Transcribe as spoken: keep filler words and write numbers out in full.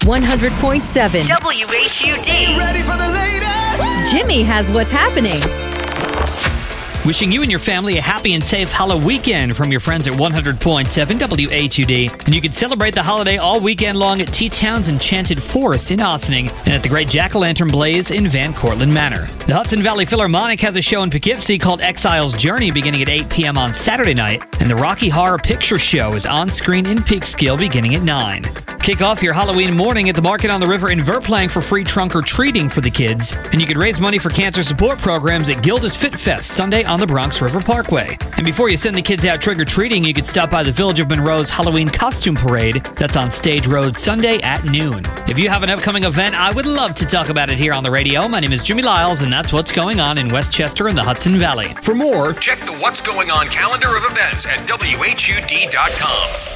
one hundred point seven W H U D. Ready for the latest? Jimmy has what's happening. Wishing you and your family a happy and safe Halloween weekend from your friends at one hundred point seven W H U D. And you can celebrate the holiday all weekend long at T-Town's Enchanted Forest in Ossining and at the Great Jack-O-Lantern Blaze in Van Cortlandt Manor. The Hudson Valley Philharmonic has a show in Poughkeepsie called Exile's Journey beginning at eight p.m. on Saturday night, and the Rocky Horror Picture Show is on screen in Peekskill beginning at nine. Kick off your Halloween morning at the Market on the River in Verplank for free trunk or treating for the kids, and you can raise money for cancer support programs at Gilda's Fit Fest Sunday on the Bronx River Parkway. And before you send the kids out trick-or-treating, you could stop by the Village of Monroe's Halloween Costume Parade. That's on Stage Road Sunday at noon. If you have an upcoming event, I would love to talk about it here on the radio. My name is Jimmy Lyles, and that's what's going on in Westchester and the Hudson Valley. For more, check the What's Going On calendar of events at W H U D dot com.